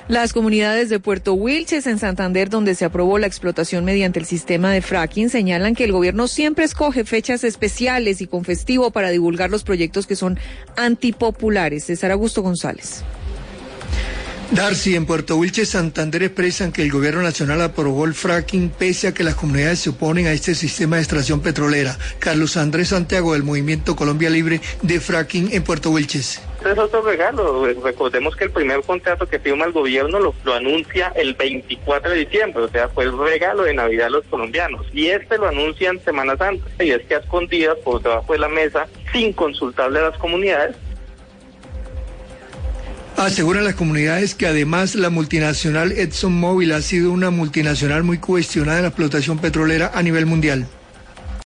Las comunidades de Puerto Wilches, en Santander, donde se aprobó la explotación mediante el sistema de fracking, señalan que el gobierno siempre escoge fechas especiales y con festivo para divulgar los proyectos que son antipopulares. César Augusto González. Darcy, en Puerto Wilches, Santander, expresan que el gobierno nacional aprobó el fracking pese a que las comunidades se oponen a este sistema de extracción petrolera. Carlos Andrés Santiago, del Movimiento Colombia Libre de Fracking en Puerto Wilches. Este es otro regalo. Recordemos que el primer contrato que firma el gobierno lo anuncia el 24 de diciembre, o sea, fue el regalo de Navidad a los colombianos. Y lo anuncian Semana Santa. Y es que a escondidas, por debajo de la mesa, sin consultarle a las comunidades. Aseguran las comunidades que además la multinacional ExxonMobil ha sido una multinacional muy cuestionada en la explotación petrolera a nivel mundial.